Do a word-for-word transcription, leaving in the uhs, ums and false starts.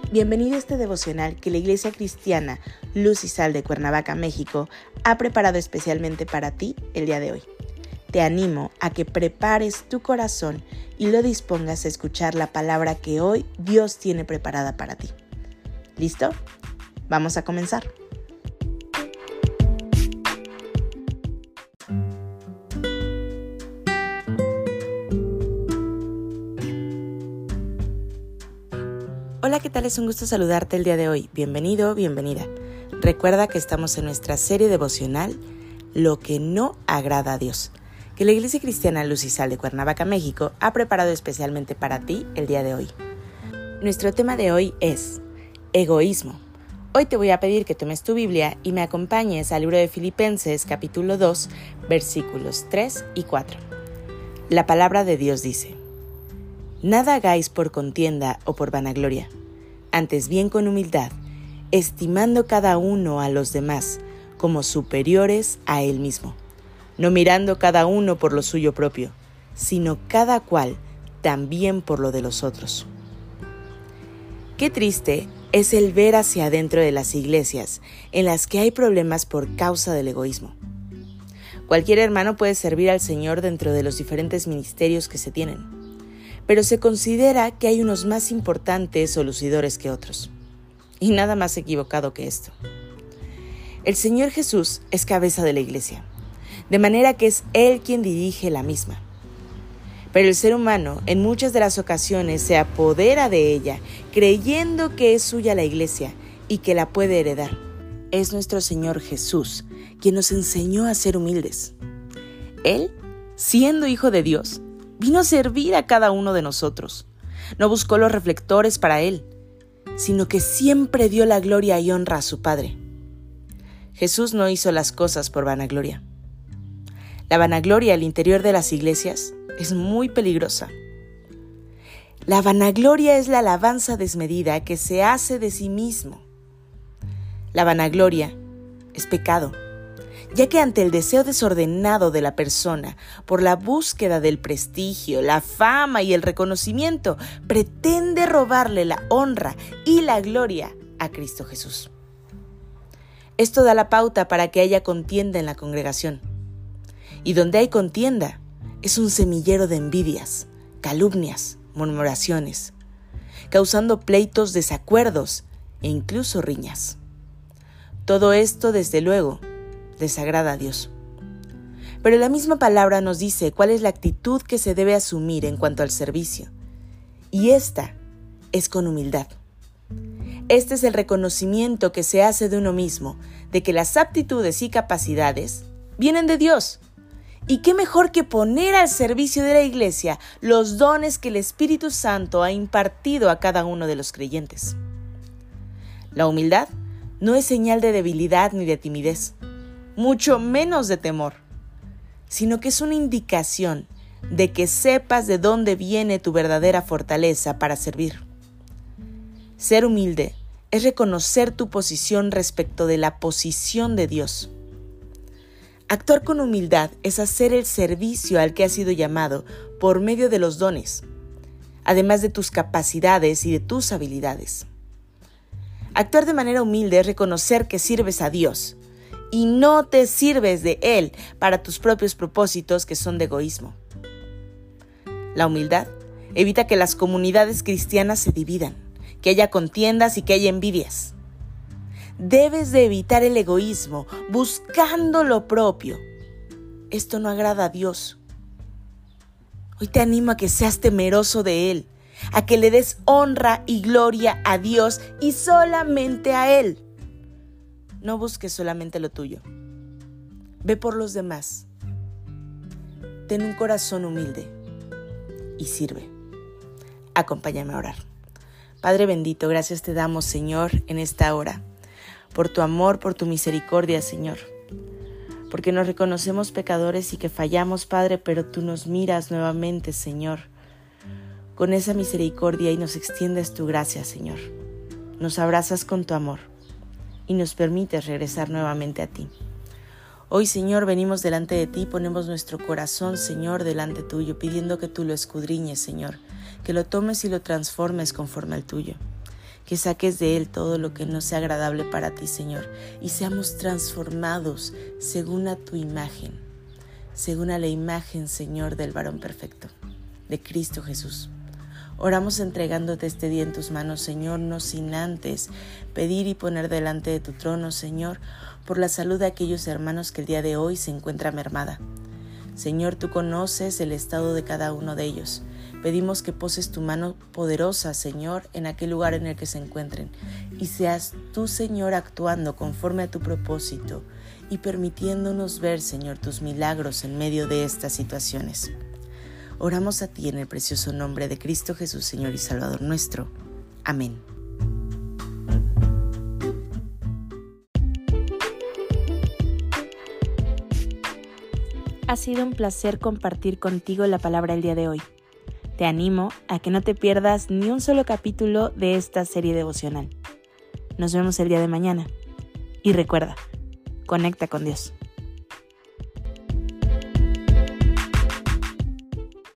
Bienvenido a este devocional que la Iglesia Cristiana Luz y Sal de Cuernavaca, México, ha preparado especialmente para ti el día de hoy. Te animo a que prepares tu corazón y lo dispongas a escuchar la palabra que hoy Dios tiene preparada para ti. ¿Listo? Vamos a comenzar. Hola, ¿qué tal? Es un gusto saludarte el día de hoy. Bienvenido, bienvenida. Recuerda que estamos en nuestra serie devocional Lo que no agrada a Dios, que la Iglesia Cristiana Luz y Sal de Cuernavaca, México, ha preparado especialmente para ti el día de hoy. Nuestro tema de hoy es egoísmo. Hoy te voy a pedir que tomes tu Biblia y me acompañes al libro de Filipenses, capítulo dos, versículos tres y cuatro. La palabra de Dios dice: Nada hagáis por contienda o por vanagloria, antes bien con humildad, estimando cada uno a los demás como superiores a él mismo, no mirando cada uno por lo suyo propio, sino cada cual también por lo de los otros. Qué triste es el ver hacia adentro de las iglesias en las que hay problemas por causa del egoísmo. Cualquier hermano puede servir al Señor dentro de los diferentes ministerios que se tienen, pero se considera que hay unos más importantes o lucidores que otros. Y nada más equivocado que esto. El Señor Jesús es cabeza de la iglesia, de manera que es Él quien dirige la misma. Pero el ser humano en muchas de las ocasiones se apodera de ella, creyendo que es suya la iglesia y que la puede heredar. Es nuestro Señor Jesús quien nos enseñó a ser humildes. Él, siendo Hijo de Dios, vino a servir a cada uno de nosotros. No buscó los reflectores para Él, sino que siempre dio la gloria y honra a su Padre. Jesús no hizo las cosas por vanagloria. La vanagloria al interior de las iglesias es muy peligrosa. La vanagloria es la alabanza desmedida que se hace de sí mismo. La vanagloria es pecado, ya que ante el deseo desordenado de la persona por la búsqueda del prestigio, la fama y el reconocimiento, pretende robarle la honra y la gloria a Cristo Jesús. Esto da la pauta para que haya contienda en la congregación. Y donde hay contienda, es un semillero de envidias, calumnias, murmuraciones, causando pleitos, desacuerdos e incluso riñas. Todo esto, desde luego, desagrada a Dios. Pero la misma palabra nos dice cuál es la actitud que se debe asumir en cuanto al servicio. Y esta es con humildad. Este es el reconocimiento que se hace de uno mismo, de que las aptitudes y capacidades vienen de Dios. Y qué mejor que poner al servicio de la iglesia los dones que el Espíritu Santo ha impartido a cada uno de los creyentes. La humildad no es señal de debilidad ni de timidez, mucho menos de temor, sino que es una indicación de que sepas de dónde viene tu verdadera fortaleza para servir. Ser humilde es reconocer tu posición respecto de la posición de Dios. Actuar con humildad es hacer el servicio al que has sido llamado por medio de los dones, además de tus capacidades y de tus habilidades. Actuar de manera humilde es reconocer que sirves a Dios y no te sirves de Él para tus propios propósitos que son de egoísmo. La humildad evita que las comunidades cristianas se dividan, que haya contiendas y que haya envidias. Debes de evitar el egoísmo buscando lo propio. Esto no agrada a Dios. Hoy te animo a que seas temeroso de Él, a que le des honra y gloria a Dios y solamente a Él. No busques solamente lo tuyo. Ve por los demás. Ten un corazón humilde y sirve. Acompáñame a orar. Padre bendito, gracias te damos, Señor, en esta hora, por tu amor, por tu misericordia, Señor, porque nos reconocemos pecadores y que fallamos, Padre, pero tú nos miras nuevamente, Señor, con esa misericordia y nos extiendes tu gracia, Señor. Nos abrazas con tu amor y nos permites regresar nuevamente a ti. Hoy, Señor, venimos delante de ti, ponemos nuestro corazón, Señor, delante tuyo, pidiendo que tú lo escudriñes, Señor, que lo tomes y lo transformes conforme al tuyo. que saques de él todo lo que no sea agradable para ti, Señor, y seamos transformados según a tu imagen, según a la imagen, Señor, del varón perfecto, de Cristo Jesús. Oramos entregándote este día en tus manos, Señor, no sin antes pedir y poner delante de tu trono, Señor, por la salud de aquellos hermanos que el día de hoy se encuentra mermada. Señor, tú conoces el estado de cada uno de ellos. Pedimos que poses tu mano poderosa, Señor, en aquel lugar en el que se encuentren, y seas tú, Señor, actuando conforme a tu propósito y permitiéndonos ver, Señor, tus milagros en medio de estas situaciones. Oramos a ti en el precioso nombre de Cristo Jesús, Señor y Salvador nuestro. Amén. Ha sido un placer compartir contigo la palabra el día de hoy. Te animo a que no te pierdas ni un solo capítulo de esta serie devocional. Nos vemos el día de mañana. Y recuerda, conecta con Dios.